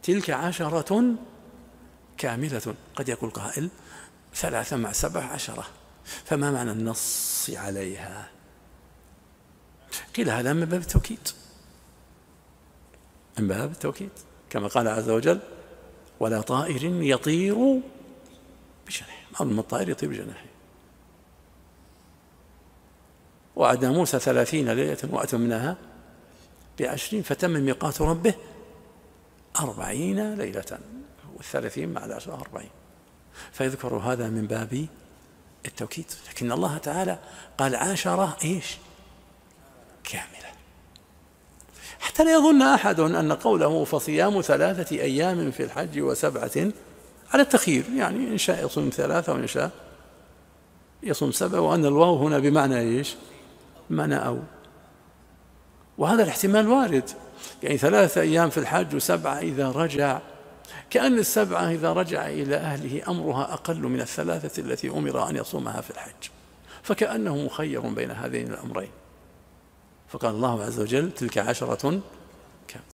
تلك 10 كاملة. قد يقول قائل 3 مع 7 10، فما معنى النص عليها؟ قيل هذا من باب التوكيد، من باب التوكيد، كما قال عز وجل: ولا طائر يطير بجناحه. معلوم الطائر يطير بجناحه. وعدنا موسى 30 ليلة وأتممناها ب10 فتم ميقات ربه 40 ليلة، وال30 مع 10 40. فيذكر هذا من باب التوكيد. لكن الله تعالى قال 10 إيش؟ كاملة، حتى لا يظن أحد أن قوله فصيام 3 أيام في الحج و7 على التخيير، يعني إن شاء يصوم 3 وإن شاء يصوم 7، وأن الواو هنا بمعنى إيش؟ بمعنى أو. وهذا الاحتمال وارد، يعني 3 أيام في الحج و7 إذا رجع، كأن ال7 إذا رجع إلى أهله أمرها أقل من ال3 التي أمر أن يصومها في الحج، فكأنه مخير بين هذين الأمرين. فقال الله عز وجل: تلك 10